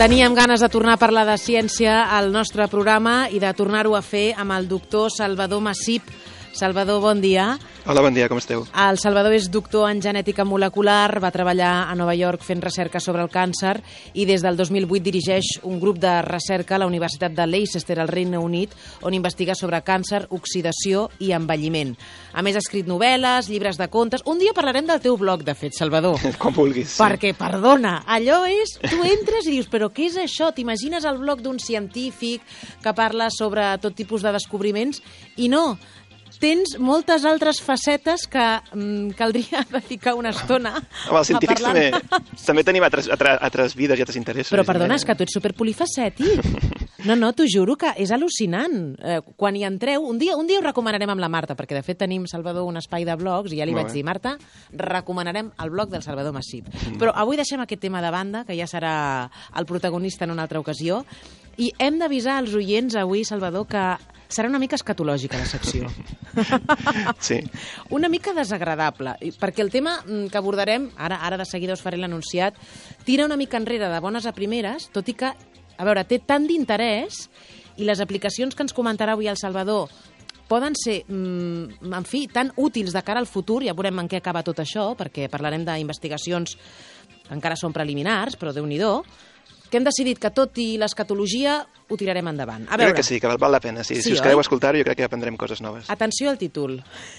Teníem ganes de tornar a parlar de ciència al nostre programa i de tornar-ho a fer amb el doctor Salvador Massip. Salvador, bon dia. Hola, bon dia, com esteu? El Salvador és doctor en genètica molecular, va treballar a Nova York fent recerca sobre el càncer i des del 2008 dirigeix un grup de recerca a la Universitat de Leicester, al Regne Unit, on investiga sobre càncer, oxidació i envelliment. A més, ha escrit novel·les, llibres de contes... Un dia parlarem del teu blog, de fet, Salvador. Com vulguis. Perquè, perdona, allò és... Tu entres i dius, però què és això? T'imagines el blog d'un científic que parla sobre tot tipus de descobriments? I no, tens moltes altres facetes que caldria dedicar una estona a científics també tenim altres vides i altres interessos. Però perdona, és que tu ets superpolifacètic. No, t'ho juro que és al·lucinant. Quan hi entreu, un dia ho recomanarem amb la Marta, perquè de fet tenim, Salvador, un espai de blogs, i ja li vaig dir, Marta, recomanarem el blog del Salvador Massip. Però avui deixem aquest tema de banda, que ja serà el protagonista en una altra ocasió, i hem d'avisar als oients avui, Salvador, que serà una mica escatològica la secció. Sí. Una mica desagradable, perquè el tema que abordarem, ara de seguida us faré l'anunciat, tira una mica enrere de bones a primeres, tot i que, a veure, té tant d'interès i les aplicacions que ens comentarà avui el Salvador poden ser, en fi, tan útils de cara al futur, ja veurem en què acaba tot això, perquè parlarem d'investigacions que encara són preliminars, però Déu-n'hi-do, que hem decidit que tot i l'escatologia ho tirarem endavant. A veure... Crec que sí, que val la pena. Si us quedeu a escoltar-ho, jo crec que aprendrem coses noves. Atenció al títol.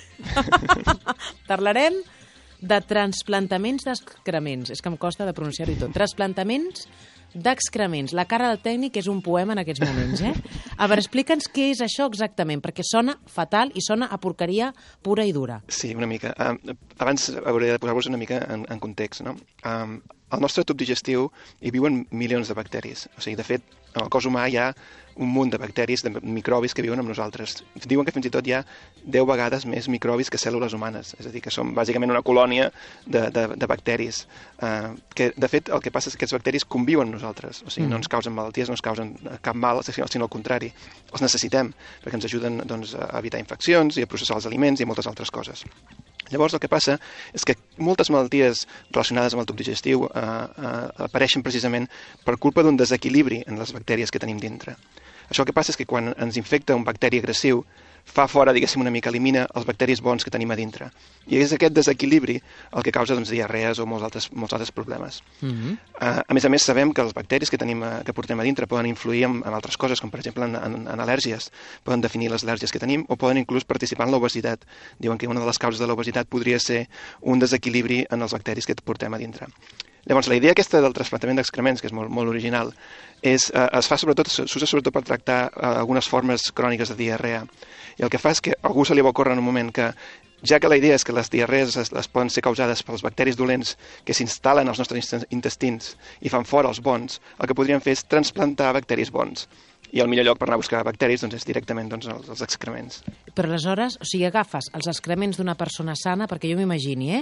Parlarem de transplantaments d'excrements. És que em costa de pronunciar-ho i tot. Transplantaments d'excrements. La cara del tècnic és un poema en aquests moments, eh? A veure, explica'ns què és això exactament, perquè sona fatal i sona a porqueria pura i dura. Sí, una mica. Abans hauré de posar-vos una mica en context, no? Al nostre tub digestiu hi viuen milions de bacteris. O sigui, de fet, en el cos humà hi ha un munt de bacteris, de microbis que viuen amb nosaltres. Diuen que fins i tot hi ha 10 vegades més microbis que cèl·lules humanes. És a dir, que som bàsicament una colònia de bacteris. Que, de fet, el que passa és que aquests bacteris conviuen amb nosaltres. O sigui, no ens causen malalties, no ens causen cap mal, sinó al contrari. Els necessitem, perquè ens ajuden doncs, a evitar infeccions i a processar els aliments i moltes altres coses. Llavors, el que passa és que moltes malalties relacionades amb el tub digestiu apareixen precisament per culpa d'un desequilibri en les bacteris que tenim dintre. Això el que passa és que quan ens infecta un bacteri agressiu, fa fora, diguéssim, una mica, elimina els bacteris bons que tenim a dintre. I és aquest desequilibri el que causa doncs, diarrees o molts altres problemes. A més, sabem que els bacteris que portem a dintre poden influir en altres coses, com per exemple en al·lèrgies. Poden definir les al·lèrgies que tenim o poden inclús participar en l'obesitat. Diuen que una de les causes de l'obesitat podria ser un desequilibri en els bacteris que portem a dintre. Llavors, la idea aquesta del trasplantament d'excrements, que és molt original, s'usa sobretot per tractar algunes formes cròniques de diarrea. I el que fa és que a algú se li va ocórrer en un moment que, ja que la idea és que les diarrees les poden ser causades pels bacteris dolents que s'instal·len als nostres intestins i fan fora els bons, el que podríem fer és transplantar bacteris bons. I el millor lloc per anar a buscar bacteris és directament els excrements. Però aleshores, o sigui, agafes els excrements d'una persona sana, perquè jo m'imagini,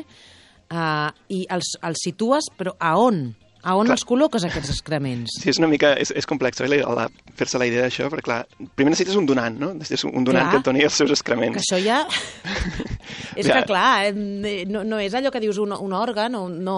i els situes, però a on? A on els col·loques, aquests excrements? Sí, és una mica... És complex, fer-se la idea d'això, perquè, clar, primer necessites un donant, no? Necessites un donant que et doni els seus excrements. Que això ja... És que, clar, no és allò que dius un òrgan, no.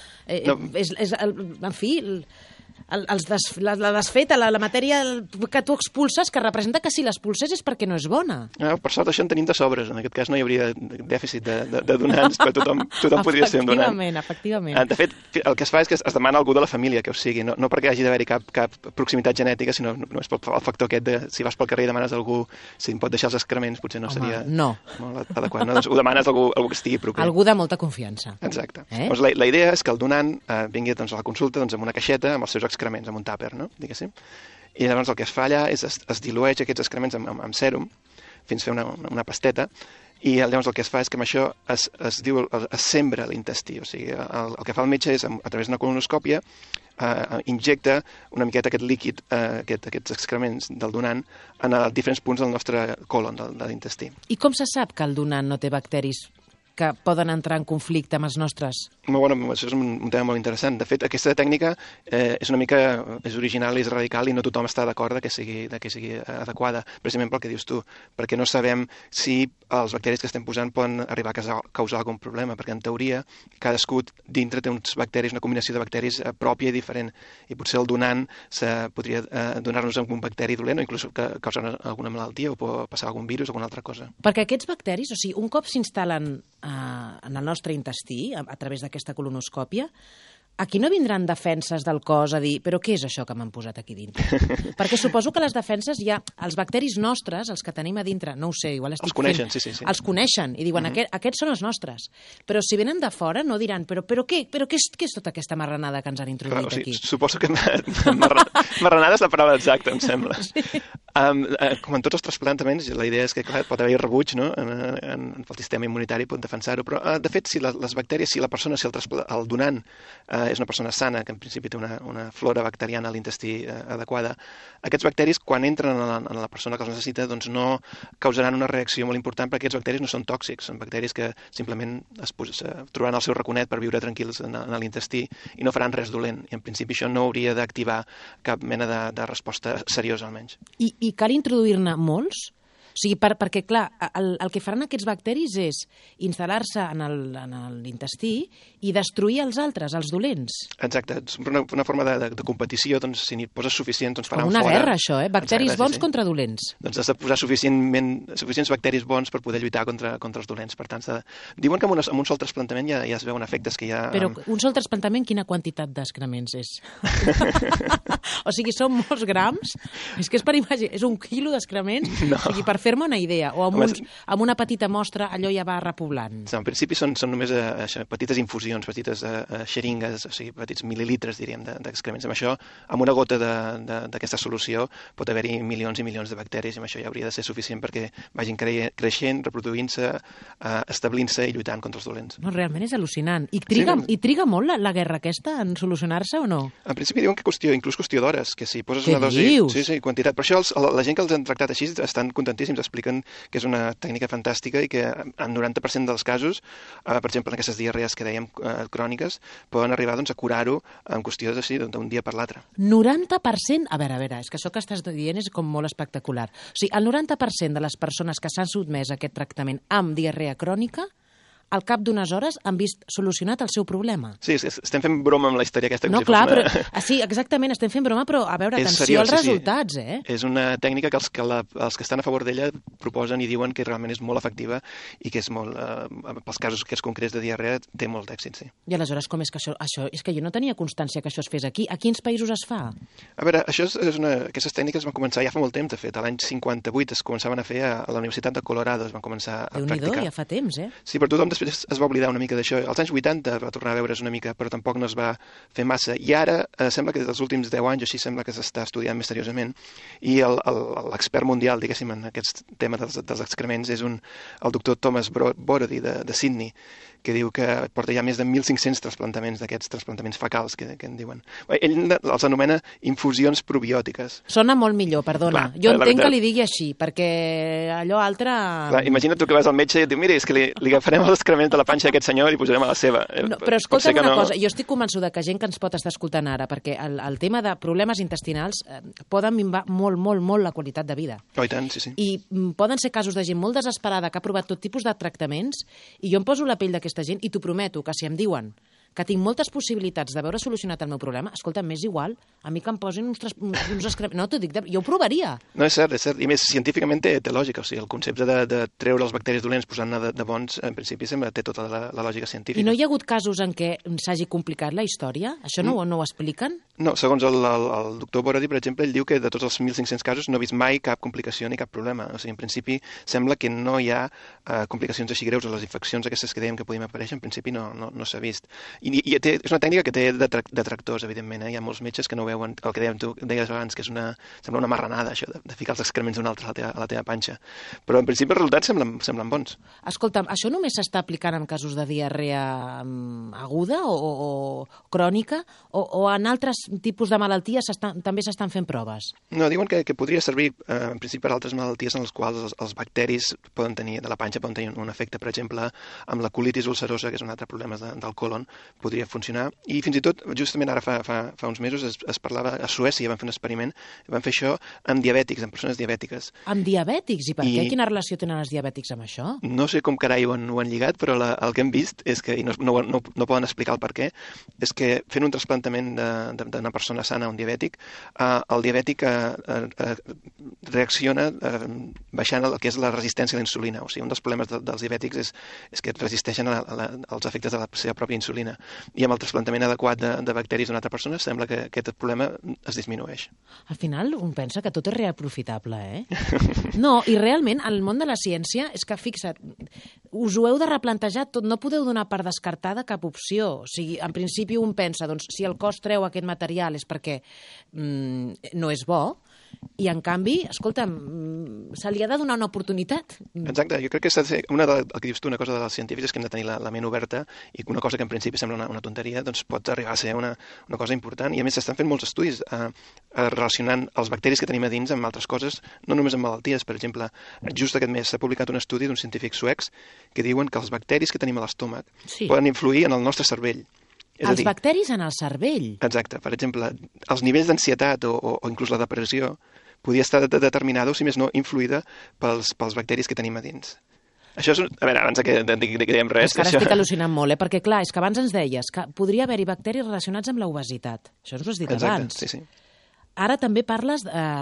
En fi... La desfeta, la matèria que tu expulses, que representa que si l'expulses és perquè no és bona. Per sort això en tenim de sobres. En aquest cas no hi hauria dèficit de donants, però tothom podria ser un donant. Efectivament. De fet, el que es fa és que es demana a algú de la família que ho sigui, no perquè hagi d'haver-hi cap proximitat genètica, sinó només pel factor aquest de si vas pel carrer i demanes a algú si em pot deixar els excrements, potser no seria molt adequat. No? Doncs ho demanes a algú que estigui proper. Algú de molta confiança. Exacte. Doncs la idea és que el donant vingui a la consulta amb una caixeta amb els seus excrements, amb un tàper, no? Diguéssim. I llavors el que es fa allà és es dilueix aquests excrements amb sèrum fins a fer una pasteta, i llavors el que es fa és que amb això es sembra l'intestí. O sigui, el que fa el metge és, a través d'una colonoscòpia, injecta una miqueta aquest líquid, aquests excrements del donant, en diferents punts del nostre colon, de l'intestí. I com se sap que el donant no té bacteris que poden entrar en conflicte amb els nostres? Molt bona, això és un tema molt interessant. De fet, aquesta tècnica és una mica és original i és radical i no tothom està d'acord que sigui adequada, precisament pel que dius tu, perquè no sabem si els bacteris que estem posant poden arribar a causar algun problema, perquè en teoria cadascú dintre té uns bacteris, una combinació de bacteris pròpia i diferent, i potser el donant podria donar-nos un bacteri dolent o inclús causar alguna malaltia o pot passar algun virus o alguna altra cosa. Perquè aquests bacteris, o sigui, un cop s'instal·len en el nostre intestí, a través d'aquesta colonoscòpia, aquí no vindran defenses del cos a dir però què és això que m'han posat aquí dintre? Perquè suposo que les defenses ja, els bacteris nostres, els que tenim a dintre, no ho sé, igual estic els coneixen, fent, sí. Els coneixen i diuen aquests són els nostres. Però si venen de fora no diran però què és tota aquesta marranada que ens han introduït aquí? Suposo que marranada és la paraula exacta, em sembla. Sí. Com en tots els trasplantaments, la idea és que clar, pot haver rebuig, no? En el sistema immunitari pot defensar-ho, però de fet si les bacteris, si la persona, si el donant és una persona sana, que en principi té una flora bacteriana a l'intestí adequada, aquests bacteris, quan entren en la persona que els necessita, doncs no causaran una reacció molt important, perquè aquests bacteris no són tòxics, són bacteris que simplement trobaran el seu raconet per viure tranquils en l'intestí i no faran res dolent. I en principi això no hauria d'activar cap mena de resposta seriosa, almenys. I cal introduir-ne molts? O sigui, perquè, clar, el que faran aquests bacteris és instal·lar-se en l'intestí i destruir els altres, els dolents. Exacte. És una forma de competició, doncs, si n'hi poses suficients, doncs faran fora. Com una guerra, això, Bacteris Exacte, bons contra dolents. Doncs has de posar suficients bacteris bons per poder lluitar contra els dolents. Per tant, diuen que amb un sol trasplantament ja es veuen efectes que ja... Però un sol trasplantament, quina quantitat d'excrements és? O sigui, són molts grams? És que és per imaginar, és 1 quilo d'excrements? No. O sigui, per fer-me una idea, o amb una petita mostra allò ja va repoblant. En principi són només petites infusions, petites xeringues, o sigui, petits mil·lilitres, diríem, d'excrements. Amb això, amb una gota d'aquesta solució, pot haver-hi milions i milions de bacteris, i amb això ja hauria de ser suficient perquè vagin creixent, reproduint-se, establint-se i lluitant contra els dolents. No, realment és al·lucinant. I triga molt la guerra aquesta en solucionar-se o no? En principi diuen que inclús qüestió d'hores, que si poses una dosi... Sí, quantitat. Per això la gent que els han tractat així estan contentíssims, expliquen que és una tècnica fantàstica i que en 90% dels casos, per exemple, en aquestes diarrees que dèiem cròniques, poden arribar a curar-ho en qüestió d'un dia per l'altre. 90%? A veure, és que això que estàs dient és com molt espectacular. O sigui, el 90% de les persones que s'han sotmès a aquest tractament amb diarrea crònica al cap d'unes hores han vist solucionat el seu problema. Sí, estem fent broma amb la història aquesta. No, clar, però sí, exactament, estem fent broma, però a veure, atenció als resultats, És una tècnica que els que estan a favor d'ella proposen i diuen que realment és molt efectiva i que és molt, pels casos que és concrets de diarrea, té molt d'èxit, sí. I aleshores, com és que això... És que jo no tenia constància que això es fes aquí. A quins països es fa? A veure, aquestes tècniques van començar ja fa molt temps, de fet. A l'any 58 es començaven a fer a la Universitat de Colorado, es van començar a practicar. Déu-n'hi-do, ja fa temps, Sí, però tothom després es va oblidar una mica d'això. Als anys 80 va tornar a veure's una mica, però tampoc no es va fer massa. I ara sembla que dels últims 10 anys així sembla que s'està estudiant més seriosament i l'expert mundial, diguéssim, en aquest tema dels excrements és el doctor Thomas Borody de Sydney, que diu que porta ja més de 1.500 trasplantaments d'aquests trasplantaments fecals que en diuen. Ell els anomena infusions probiòtiques. Sona molt millor, perdona. Jo entenc que li digui així, perquè allò altre... Clar, imagina't tu que vas al metge i et diu, mira, és que li agafarem els excrements de la panxa a aquest senyor i li posarem a la seva. No, però escolta'm una cosa, jo estic convençuda que gent que ens pot estar escoltant ara, perquè el tema de problemes intestinals poden minvar molt, molt, molt la qualitat de vida. Oh, i tant, sí. I poden ser casos de gent molt desesperada que ha provat tot tipus de tractaments i jo em poso la pell d'aquesta gent i t'ho prometo que si em diuen que tinc moltes possibilitats de veure solucionat el meu problema, escolta, m'és igual, a mi que em posin uns excrements... No, t'ho dic, jo ho provaria. No, és cert. I més, científicament té lògica. O sigui, el concepte de treure els bacteris dolents posant-ne de bons, en principi, té tota la lògica científica. I no hi ha hagut casos en què s'hagi complicat la història? Això no ho expliquen? No, segons el doctor Borody, per exemple, ell diu que de tots els 1.500 casos no ha vist mai cap complicació ni cap problema. O sigui, en principi, sembla que no hi ha complicacions així greus o les infeccions aquestes que dèiem que podien aparèixer, en principi no s'ha vist. és una tècnica que té detractors, evidentment. Hi ha molts metges que no veuen el que deies abans, que sembla una marranada, això, de ficar els excrements d'un altre a la teva panxa. Però, en principi, els resultats semblen bons. Escolta'm, això només s'està aplicant en casos de diarrea aguda o crònica, o en altres tipus de malalties també s'estan fent proves? No, diuen que podria servir, en principi, per altres malalties en les quals els bacteris de la panxa poden tenir un efecte. Per exemple, amb la colitis ulcerosa, que és un altre problema del colon, podria funcionar. I fins i tot, justament ara fa uns mesos, es parlava, a Suècia van fer un experiment, van fer això amb diabètics, amb persones diabètiques. Amb diabètics? I per què? Quina relació tenen els diabètics amb això? No sé com carai ho han lligat, però el que hem vist és que, i no poden explicar el per què, és que fent un trasplantament d'una persona sana a un diabètic, el diabètic reacciona baixant el que és la resistència a la insulina. O sigui, un dels problemes dels diabètics és que resisteixen als efectes de la seva pròpia insulina. I amb el trasplantament adequat de bacteris d'una altra persona sembla que aquest problema es disminueix. Al final un pensa que tot és reaprofitable, No, i realment el món de la ciència és que, fixa't, us ho heu de replantejar tot, no podeu donar per descartada cap opció. O sigui, en principi un pensa, doncs, si el cos treu aquest material és perquè no és bo, i en canvi, escolta'm, se li ha de donar una oportunitat. Exacte, jo crec que el que dius tu, una cosa dels científics és que hem de tenir la ment oberta i una cosa que en principi sembla una tonteria, doncs pot arribar a ser una cosa important. I a més s'estan fent molts estudis relacionant els bacteris que tenim a dins amb altres coses, no només amb malalties. Per exemple, just aquest mes s'ha publicat un estudi d'uns científics suecs que diuen que els bacteris que tenim a l'estómac poden influir en el nostre cervell. Els bacteris en el cervell? Exacte. Per exemple, els nivells d'ansietat o inclús la depressió podia estar determinada, o si més no, influïda pels bacteris que tenim a dins. Això és... A veure, abans que diguem res... És que ara estic al·lucinant molt, perquè clar, és que abans ens deies que podria haver-hi bacteris relacionats amb l'obesitat. Això ens ho has dit abans. Sí, sí. Ara també parles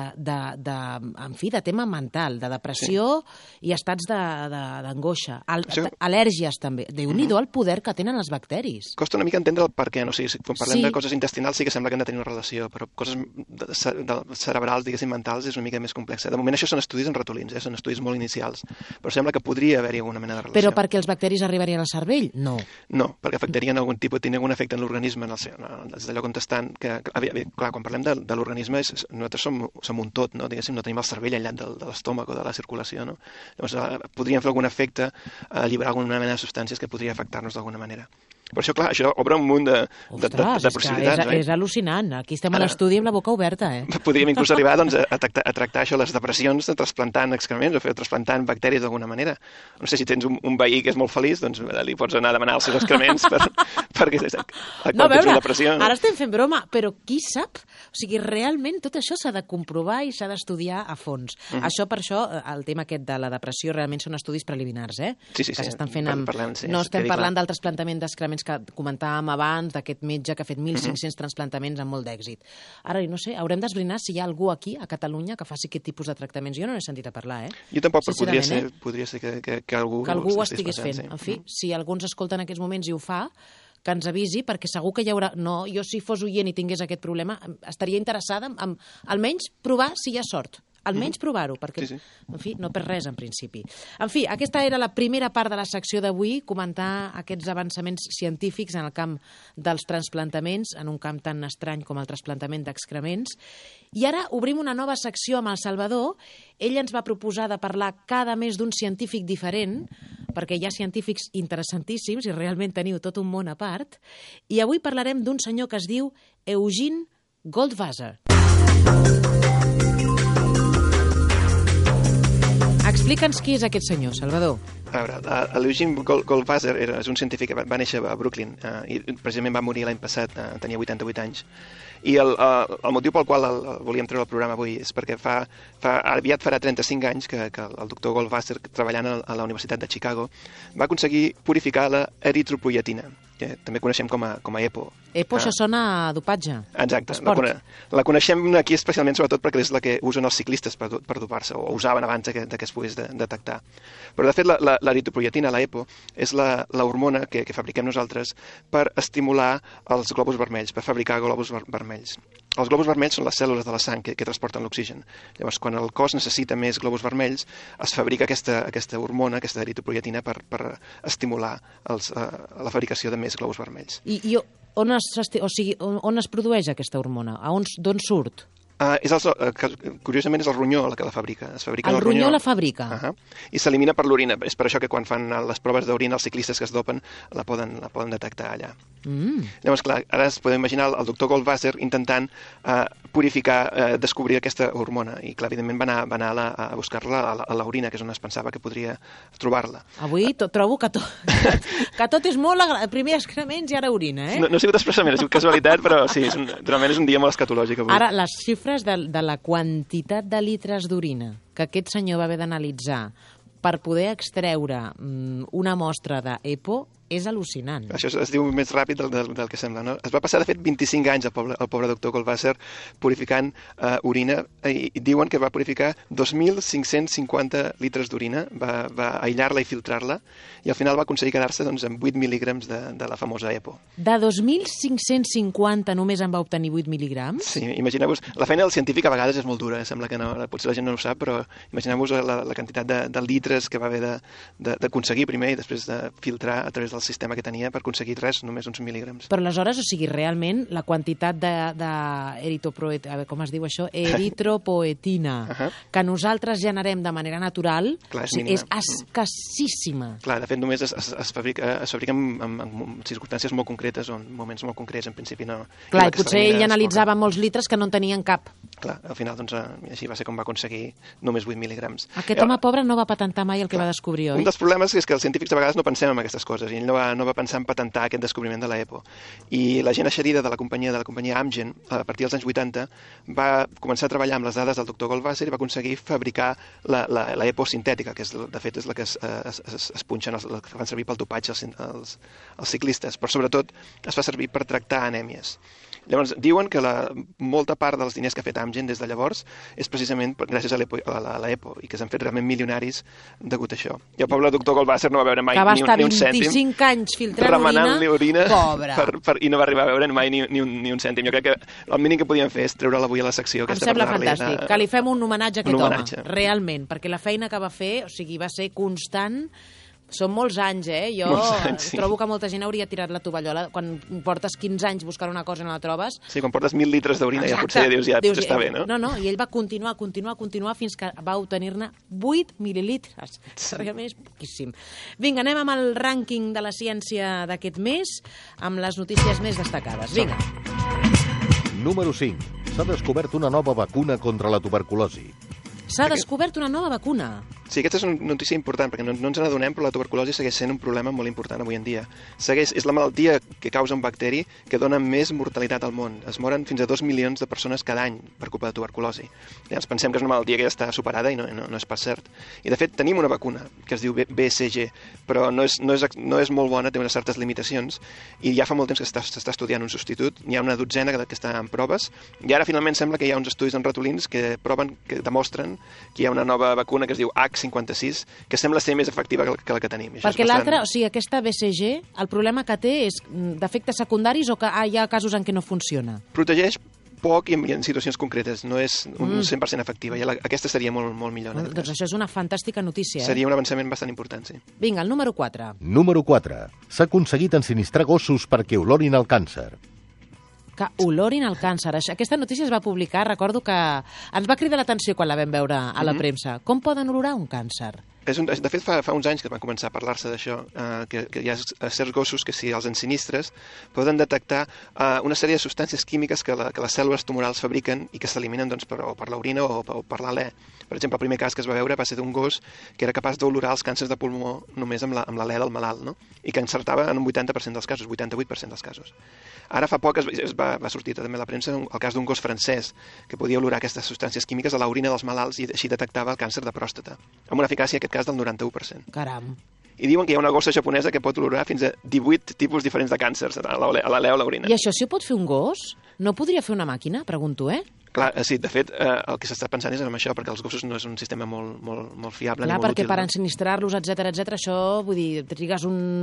en fi, de tema mental, de depressió i estats d'angoixa. Al·lèrgies també. Déu-n'hi-do el poder que tenen els bacteris. Costa una mica entendre el per què. No? O sigui, quan parlem de coses intestinals sí que sembla que han de tenir una relació, però coses cerebrals, diguéssim, mentals, és una mica més complexa. De moment això són estudis en ratolins, són estudis molt inicials, però sembla que podria haver-hi alguna mena de relació. Però perquè els bacteris arribarien al cervell? No. No, perquè afectarien tenen algun efecte en l'organisme, des d'allò on estan... Clar, quan parlem de l'organisme, nosaltres som un tot, no? Diguéssim, no tenim el cervell enllat de l'estómac o de la circulació, no? Llavors, podríem fer algun efecte, alliberar alguna mena de substàncies que podria afectar-nos d'alguna manera. Per això, clar, això obre un munt de possibilitats. És al·lucinant. Aquí estem a l'estudi amb la boca oberta, Podríem inclús arribar a tractar això, les depressions, trasplantant excrements o trasplantant bacteris d'alguna manera. No sé, si tens un veí que és molt feliç, doncs li pots anar a demanar els seus excrements perquè no, a veure, ara estem fent broma, però qui sap? O sigui, realment tot això s'ha de comprovar i s'ha d'estudiar a fons. Això, per això, el tema aquest de la depressió realment són estudis preliminars, Sí. Que s'estan fent no estem parlant del trasplantament d'excrements que comentàvem abans, d'aquest metge que ha fet 1.500 transplantaments amb molt d'èxit. Ara, no sé, haurem d'esbrinar si hi ha algú aquí, a Catalunya, que faci aquest tipus de tractaments. Jo no n'he sentit a parlar, Jo tampoc, però podria ser que algú ho estigués fent. En fi, si algú ens escolta en aquests moments i ho fa, que ens avisi, perquè segur que hi haurà... No, jo si fos oient i tingués aquest problema, estaria interessada en almenys provar si hi ha sort. Almenys provar-ho, perquè, en fi, no per res, en principi. En fi, aquesta era la primera part de la secció d'avui, comentar aquests avançaments científics en el camp dels transplantaments, en un camp tan estrany com el trasplantament d'excrements. I ara obrim una nova secció amb el Salvador. Ell ens va proposar de parlar cada mes d'un científic diferent, perquè hi ha científics interessantíssims i realment teniu tot un món a part. I avui parlarem d'un senyor que es diu Eugene Goldwasser. Explica'ns qui és aquest senyor, Salvador. A veure, l'Eugene Goldwasser és un científic que va néixer a Brooklyn i precisament va morir l'any passat, tenia 88 anys. I el motiu pel qual el volíem treure al programa avui és perquè aviat farà 35 anys que el doctor Goldwasser, treballant a la Universitat de Chicago, va aconseguir purificar la eritropoietina, que també coneixem com a EPO. EPO, això sona a dopatge. Exacte. La coneixem aquí especialment, sobretot, perquè és la que usen els ciclistes per dopar-se, o usaven abans que es pogués detectar. Però, de fet, l'eritropoietina, la EPO, és la hormona que fabriquem nosaltres per estimular els glòbuls vermells, per fabricar glòbuls vermells. els globus vermells són les cèl·lules de la sang que transporten l'oxigen. Llavors, quan el cos necessita més globus vermells, es fabrica aquesta hormona, aquesta eritropoietina, per estimular la fabricació de més globus vermells. I on es produeix aquesta hormona? D'on surt? Curiosament és el ronyó el que la fabrica. El ronyó la fabrica? I s'elimina per l'orina. És per això que quan fan les proves d'orina, els ciclistes que es dopen la poden detectar allà. Llavors, clar, ara es podem imaginar el doctor Goldwasser intentant purificar, descobrir aquesta hormona. I, clar, evidentment va anar a buscar-la a l'orina, que és on es pensava que podria trobar-la. Avui trobo que tot és molt agradable. Primer excrements i ara orina, eh? No ha sigut expressament, ha sigut casualitat, però sí, realment és un dia molt escatològic avui. Ara, les xifres de la quantitat de litres d'orina que aquest senyor va haver d'analitzar per poder extreure una mostra d'EPO és al·lucinant. Això es diu més ràpid del que sembla, no? Es va passar, de fet, 25 anys el pobre doctor Goldwasser purificant orina, i diuen que va purificar 2.550 litres d'orina, va aïllar-la i filtrar-la, i al final va aconseguir quedar-se amb 8 mil·lígrams de la famosa EPO. De 2.550 només en va obtenir 8 mil·lígrams? Sí, imagineu-vos, la feina del científic a vegades és molt dura, sembla que no, potser la gent no ho sap, però imagineu-vos la quantitat de litres que va haver d'aconseguir primer i després de filtrar a través del sistema que tenia per aconseguir només uns mil·lígrams. Però aleshores, o sigui, realment la quantitat com es diu això? Eritropoetina que nosaltres generem de manera natural és escassíssima. Clar, de fet, només es fabrica en circumstàncies molt concretes o en moments molt concrets, en principi no. Clar, i potser ell analitzava molts litres que no en tenien cap. Clar, al final, doncs, així va ser com va aconseguir només 8 mil·lígrams. Aquest home pobre no va patentar mai el que va descobrir, oi? Un dels problemes és que els científics a vegades no pensem en aquestes coses, i ell no va pensar en patentar aquest descobriment de l'EPO. I la gent eixerida de la companyia Amgen, a partir dels anys 80, va començar a treballar amb les dades del doctor Goldwasser i va aconseguir fabricar l'EPO sintètica, que de fet és la que es punxen, la que fan servir pel dopatge els ciclistes, però sobretot es fa servir per tractar anèmies. Llavors, diuen que molta part dels diners que ha fet Amgen des de llavors és precisament gràcies a l'EPO, i que s'han fet realment milionaris degut a això. I el poble doctor Goldwasser no va veure mai ni un cèntim. Que va estar 25 anys filtrant orina, pobre. I no va arribar a veure mai ni un cèntim. Jo crec que el mínim que podien fer és treure'l avui a la secció. Em sembla fantàstic, que li fem un homenatge a aquest home, realment, perquè la feina que va fer, o sigui, va ser constant. Són molts anys, Jo trobo que molta gent hauria tirat la tovallola. Quan portes 15 anys buscant una cosa i no la trobes... Sí, quan portes 1.000 litres d'orina ja potser dius, potser està bé, no? No, i ell va continuar fins que va obtenir-ne 8 mil·lilitres. Realment és poquíssim. Vinga, anem amb el rànquing de la ciència d'aquest mes, amb les notícies més destacades. Vinga. Número 5. S'ha descobert una nova vacuna contra la tuberculosi. S'ha descobert una nova vacuna. Sí, aquesta és una notícia important, perquè no ens n'adonem, però la tuberculosi segueix sent un problema molt important avui en dia. És la malaltia que causa un bacteri que dona més mortalitat al món. Es moren fins a 2 milions de persones cada any per culpa de tuberculosi. Llavors pensem que és una malaltia que ja està superada i no és pas cert. I de fet tenim una vacuna que es diu BCG, però no és molt bona, té unes certes limitacions, i ja fa molt temps que s'està estudiant un substitut. N'hi ha una dotzena que està en proves, i ara finalment sembla que hi ha uns estudis en ratolins que demostren que hi ha una nova vacuna que es diu H56, que sembla ser més efectiva que la que tenim. Perquè l'altra, o sigui, aquesta BCG, el problema que té és d'efectes secundaris o que hi ha casos en què no funciona? Protegeix poc i en situacions concretes, no és un 100% efectiva, i aquesta seria molt millor. Doncs això és una fantàstica notícia. Seria un avançament bastant important, sí. Vinga, el número 4. Número 4. S'ha aconseguit ensinistrar gossos perquè olorin el càncer. Que olorin el càncer. Aquesta notícia es va publicar, recordo que ens va cridar l'atenció quan la vam veure a la premsa. Com poden olorar un càncer? De fet, fa uns anys que van començar a parlar-se d'això, que hi ha certs gossos que si els ensinistres poden detectar una sèrie de substàncies químiques que les cèl·lules tumorals fabriquen i que s'eliminen per l'orina o per l'alè. Per exemple, el primer cas que es va veure va ser d'un gos que era capaç d'olorar els càncers de pulmó només amb l'alè del malalt, no? I que encertava en un 80% dels casos, 88% dels casos. Ara fa poc va sortir també a la premsa el cas d'un gos francès que podia olorar aquestes substàncies químiques a l'orina dels malalts i així detectava el càncer de pròstata, amb una eficàcia, en aquest cas, del 91%. Caram. I diuen que hi ha una gossa japonesa que pot olorar fins a 18 tipus diferents de càncers a l'alè o a l'orina. I això s'hi pot fer un gos? No podria fer una màquina, pregunto, Clar, sí, de fet, el que s'està pensant és en això, perquè els gossos no és un sistema molt fiable Clar, ni molt perquè útil. per ensinistrar-los, etc, això, vull dir, trigues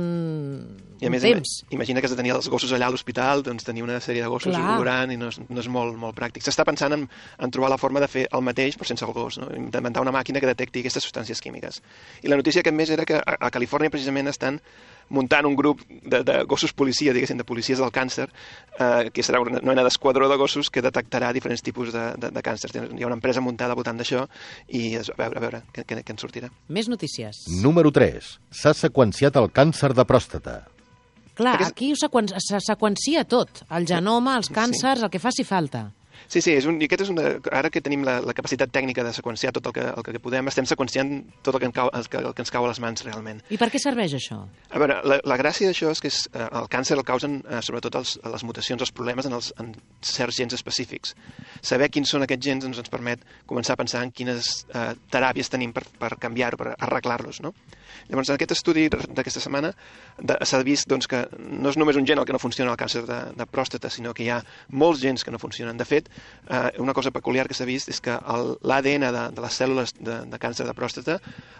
un I a més, temps. imagina que has de tenir els gossos allà a l'hospital, doncs tenir una sèrie de gossos olorant i no és molt pràctic. S'està pensant en trobar la forma de fer el mateix però sense el gos, no? D'inventar una màquina que detecti aquestes substàncies químiques. I la notícia aquest mes era que a Califòrnia precisament estan muntant un grup de gossos policia, diguéssim, de policies del càncer, que serà una mena d'esquadró de gossos que detectarà diferents tipus de càncer. Hi ha una empresa muntada al voltant d'això i a veure què en sortirà. Més notícies. Número 3. S'ha seqüenciat el càncer de pròstata. Clar, aquí se seqüencia tot. El genoma, els càncers, el que faci falta. Sí, i aquest és ara que tenim la capacitat tècnica de seqüenciar tot el que podem, estem seqüenciant tot el que ens cau a les mans realment. I per què serveix això? A veure, la gràcia d'això és que el càncer el causen sobretot les mutacions, els problemes en certs gens específics. Saber quins són aquests gens ens permet començar a pensar en quines teràpies tenim per canviar-ho, per arreglar-los, no? Llavors, en aquest estudi d'aquesta setmana s'ha vist que no és només un gen el que no funciona al càncer de pròstata, sinó que hi ha molts gens que no funcionen. De fet, una cosa peculiar que s'ha vist és que l'ADN de les cèl·lules de càncer de pròstata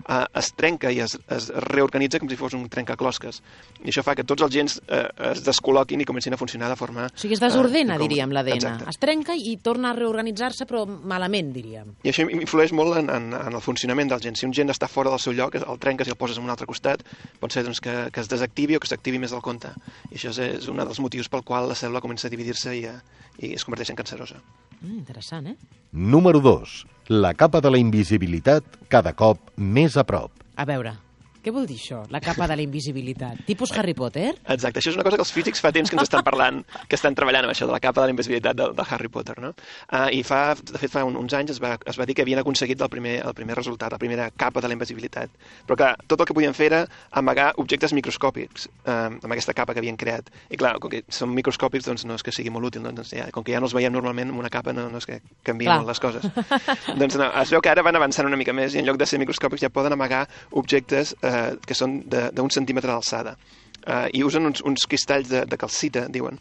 es trenca i es reorganitza com si fos un trencaclosques. I això fa que tots els gens es descol·loquin i comencin a funcionar de forma... O sigui, es desordena, diríem, l'ADN. Exacte. Es trenca i torna a reorganitzar-se, però malament, diríem. I això influeix molt en el funcionament del gen. Si un gen està fora del seu lloc, el trenques i el poses en un altre costat, pot ser que es desactivi o que s'activi més del compte. I això és un dels motius pel qual la cèl·lula comença a dividir-se i es converteix en cancerosa. Interessant, Número 2. La capa de la invisibilitat cada cop més a prop. A veure, què vol dir això, la capa de la invisibilitat? Tipus Harry Potter? Exacte, això és una cosa que els físics fa temps que ens estan parlant, que estan treballant amb això de la capa de la invisibilitat de Harry Potter, no? I de fet fa uns anys es va dir que havien aconseguit el primer resultat, la primera capa de la invisibilitat. Però clar, tot el que podien fer era amagar objectes microscòpics amb aquesta capa que havien creat. I clar, com que són microscòpics, doncs no és que sigui molt útil, doncs com que ja no els veiem normalment amb una capa, no és que canviïn molt les coses. Doncs no, es veu que ara van avançant una mica més i en lloc de ser microscòpics ja poden amagar objectes que són d'un centímetre d'alçada. I usen uns cristalls de calcita, diuen.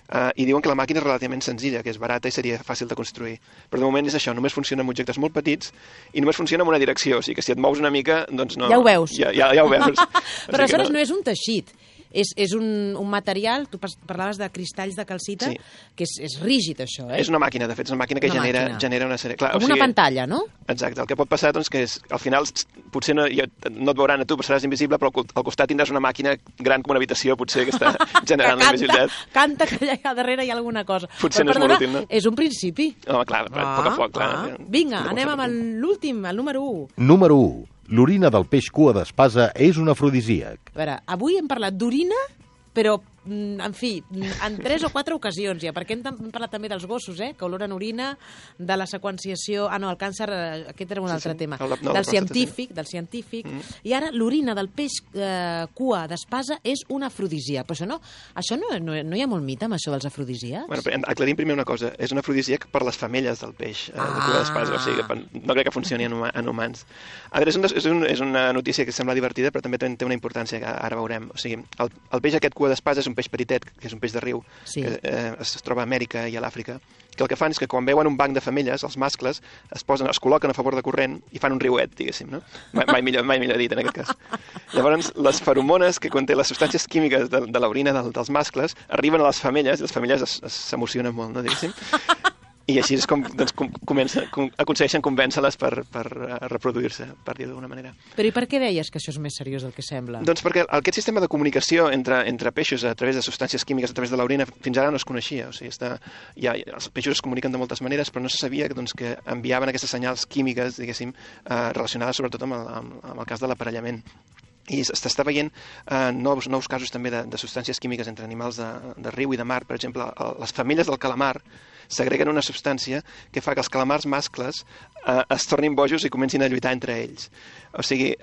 I diuen que la màquina és relativament senzilla, que és barata i seria fàcil de construir. Però de moment és això, només funciona amb objectes molt petits i només funciona en una direcció, o sigui que si et mous una mica, doncs no... Ja ho veus. Ja ho veus. Però aleshores no és un teixit. És un material, tu parlaves de cristalls de calcita, que és rígid, això, És una màquina, de fet, és una màquina que genera una sèrie... Com una pantalla, no? Exacte, el que pot passar doncs, que és, al final, potser no et veuran a tu, però seràs invisible, però al costat tindràs una màquina gran com una habitació, potser, que està generant la invisibilitat. Canta que allà darrere hi ha alguna cosa. Potser no és molt útil, no? És un principi. Home, clar, a poc a poc, clar. Vinga, anem amb l'últim, el número 1. Número 1. L'orina del peix cua d'espasa és un afrodisíac. A veure, avui hem parlat d'orina, però, en fi, en 3 o 4 ocasions ja, perquè hem parlat també dels gossos, que oloren orina, de la seqüenciació... Ah, no, el càncer, aquest era un altre tema. Del científic. I ara l'orina del peix cua d'espasa és un afrodisíac. Però això no hi ha molt mite amb això dels afrodisíacs? Bueno, aclarim primer una cosa. És un afrodisíac per les femelles del peix de cua d'espasa, o sigui que no crec que funcioni en humans. A veure, és una notícia que sembla divertida, però també té una importància que ara veurem. O sigui, el peix aquest cua d'espasa és un peix peritet, que és un peix de riu, que es troba a Amèrica i a l'Àfrica, que el que fan és que quan veuen un banc de femelles, els mascles es col·loquen a favor de corrent i fan un riuet, diguéssim, no? Mai millor dit, en aquest cas. Llavors, les feromones que conté les substàncies químiques de l'orina dels mascles arriben a les femelles i les femelles s'emocionen molt, no, diguéssim? I així és com aconsegueixen convèncer-les per reproduir-se, per dir-ho d'alguna manera. Però i per què deies que això és més seriós del que sembla? Doncs perquè aquest sistema de comunicació entre peixos a través de substàncies químiques, a través de l'orina, fins ara no es coneixia. O sigui, els peixos es comuniquen de moltes maneres, però no se sabia que enviaven aquestes senyals químiques, diguéssim, relacionades sobretot amb el cas de l'aparellament. I s'està veient nous casos també de substàncies químiques entre animals de riu i de mar. Per exemple, les femelles del calamar segreguen una substància que fa que els calamars mascles es tornin bojos i comencin a lluitar entre ells. O sigui,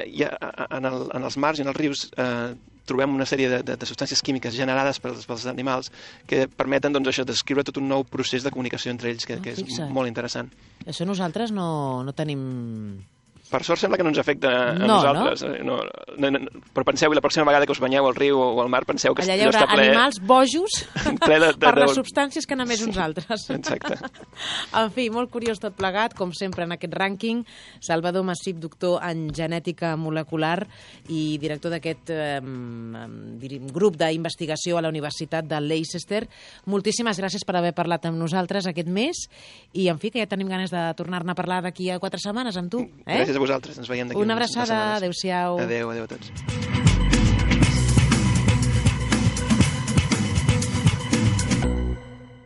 en els mars i en els rius trobem una sèrie de substàncies químiques generades pels animals que permeten descriure tot un nou procés de comunicació entre ells que és molt interessant. Això nosaltres no tenim Per sort sembla que no ens afecta a No, nosaltres. No? Però penseu, la pròxima vegada que us banyeu al riu o al mar, penseu que allà hi haurà està ple... animals bojos ple per les substàncies que només uns altres. Exacte. En fi, molt curiós tot plegat, com sempre en aquest rànquing. Salvador Massip, doctor en genètica molecular i director d'aquest grup d'investigació a la Universitat de Leicester. Moltíssimes gràcies per haver parlat amb nosaltres aquest mes i, en fi, que ja tenim ganes de tornar-ne a parlar d'aquí a 4 setmanes amb tu. Gràcies a vosaltres, ens veiem d'aquí una abraçada, adéu-siau. Adéu a tots.